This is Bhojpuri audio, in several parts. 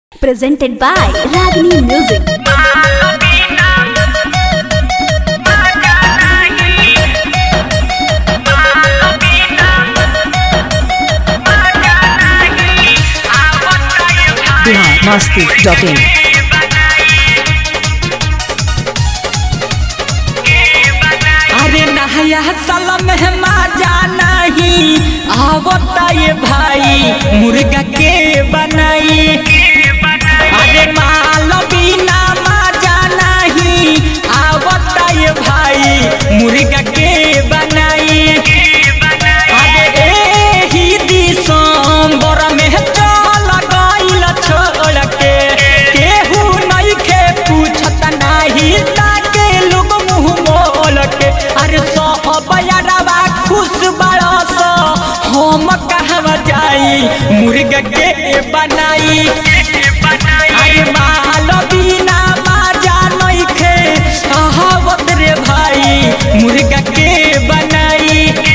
Presented by Ragini Music. biharmasti.in अरे नहाया साला मेहमा जाना ही आवता ये भाई मुर्गा के बनाई। अरे माल बिना मा जाना ही आवता ये भाई मुर्गा के बनाई। अरे एही दिसंबर में चल गइल छोड़ के केहू नइखे पूछत नाही ताके लोग मुंह मोल के। अरे सब यारवा खुश बड़स हम कहवा जाई मुर्गा के बनाई। अरे माल बिना माजा नइखे कहावत रे भाई मुर्गा के बनाई।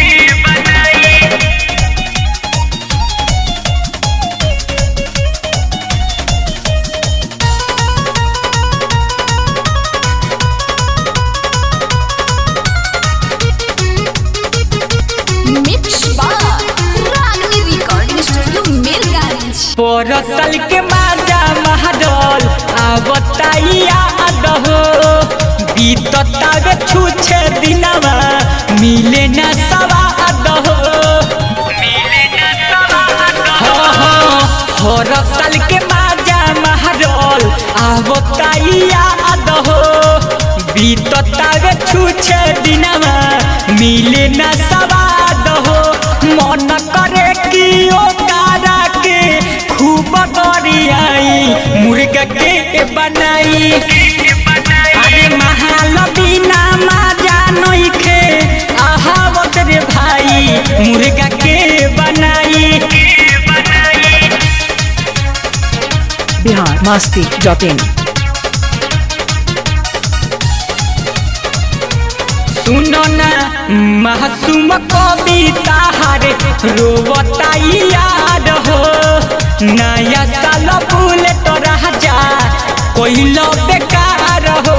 Mixed by Ragini Recording Studio, Mirganj. परसल के माजा महडल आवताइया अदहो बीततावे छुछे दिनवा मिले न सवा अदहो। परसल के माजा महडल आवताइया अदहो बीततावे छुछे दिनवा मिले न सवा अदहो। मन करे कि ओ कारा के खूब गरियाई मुर्गा के बनाई। अरे महाल बिना माजा नइखे आहावत रे भाई मुर्गा के बनाई। biharmasti.in सुनो ना मासूम कविता हरे रोवताई याद हो नया साल फूले तो राजा कोई बेकार हो।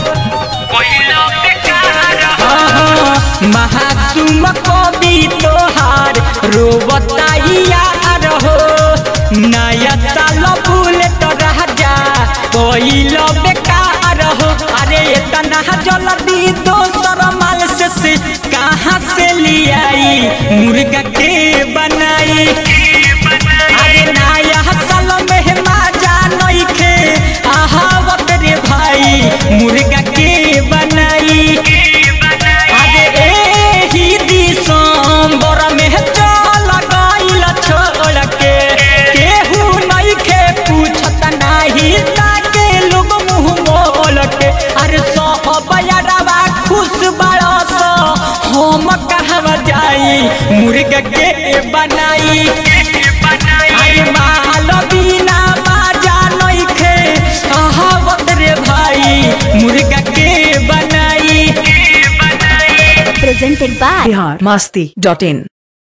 मासूम कवि तोहार रोवताई याद हो नया साल फूले तो राजा कोई बेकार हो। अरे इतना जल्दी दोसर माल से कहाँ से लियाई मुर्गा के बनाई। अरे नया साल में माजा नइखे आहावत रे भाई मुर्गा के बनाई। अरे एही दिसंबर में चल गइल छोड़ के केहू नइखे पूछत नाही ताके लोग मुंह मोल के। अरे सब यारवा खुश बड़स हम कहवा जाई मुर्गा के बनाई। अरे माल बिना माजा नइखे कहावत रे भाई मुर्गा के बनाई। Presented by biharmasti.in